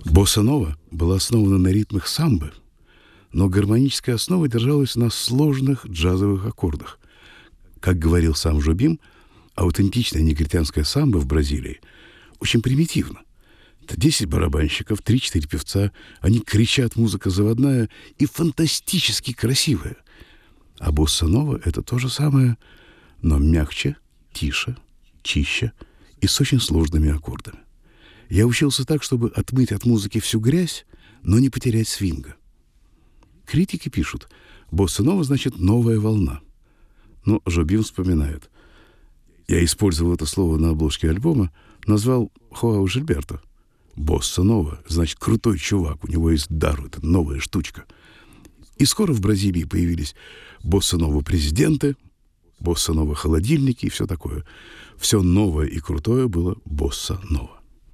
Босса-нова была основана на ритмах самбы, но гармоническая основа держалась на сложных джазовых аккордах. Как говорил сам Жобим, аутентичная негритянская самба в Бразилии очень примитивна. Это 10 барабанщиков, 3-4 певца, они кричат, музыка заводная и фантастически красивая. А босса-нова — это то же самое, но мягче, тише, чище и с очень сложными аккордами. Я учился так, чтобы отмыть от музыки всю грязь, но не потерять свинга. Критики пишут, босса-нова значит «новая волна». Но Жобим вспоминает. Я использовал это слово на обложке альбома, назвал Хоау Жильберто. Босса-нова значит крутой чувак, у него есть дар, это новая штучка. И скоро в Бразилии появились босса-нова президенты, босса-нова холодильники и все такое. Все новое и крутое было босса-нова.